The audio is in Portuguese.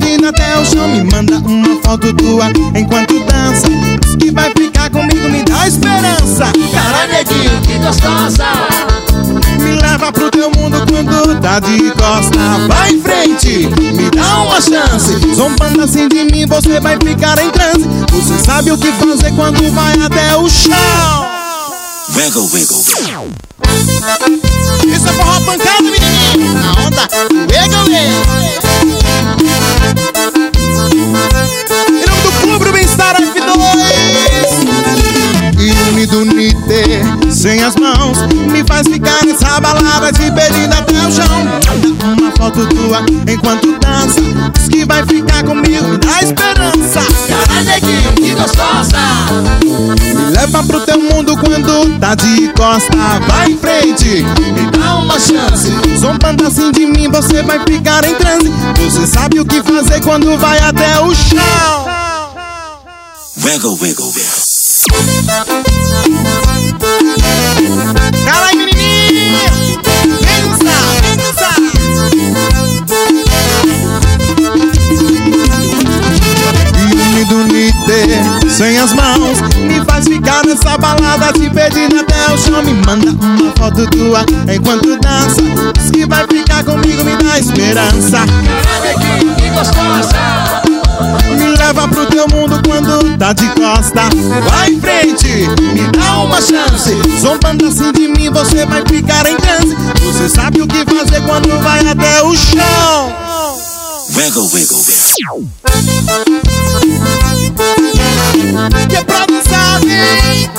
pedindo até o chão. Me manda uma foto tua enquanto dança. Diz que vai ficar comigo, me dá esperança. Caralho, neguinho, que gostosa. Me leva pro teu mundo quando tá de costa. Vai em frente, me dá uma chance. Zombando assim de mim, você vai ficar em transe. Você sabe o que fazer quando vai até o chão. Wiggle, wiggle. Isso é forró pancada, menininho. Na onda, wiggle, wiggle. Em nome do Clube do Bem-Estar F2 e Unido Nite, sem as mãos, me faz ficar nessa balada te pedindo até o chão. Manda uma foto tua enquanto dança. Diz que vai ficar comigo, me dá esperança. Caralho, neguinho, que gostosa. Me leva pro teu mundo quando tá de costa. Vai em frente, me dá uma chance. Zombando assim de mim, você vai ficar em transe. Você sabe o que fazer quando vai até o chão. Wiggle, wiggle, wiggle. Caralho, menininho, vem dançar, vem dançar. E Unido Nite, sem as mãos, me faz ficar nessa balada te pedindo até o chão. Me manda uma foto tua enquanto dança. Diz que vai ficar comigo, me dá esperança. Caralho, que gostosa. Me leva pro teu mundo quando tá de costa. Vai em frente, me dá uma chance. Zombando assim de mim, você vai ficar em transe. Você sabe o que fazer quando vai até o chão. Wiggle, wiggle, wiggle. Que é pra dançar, vem.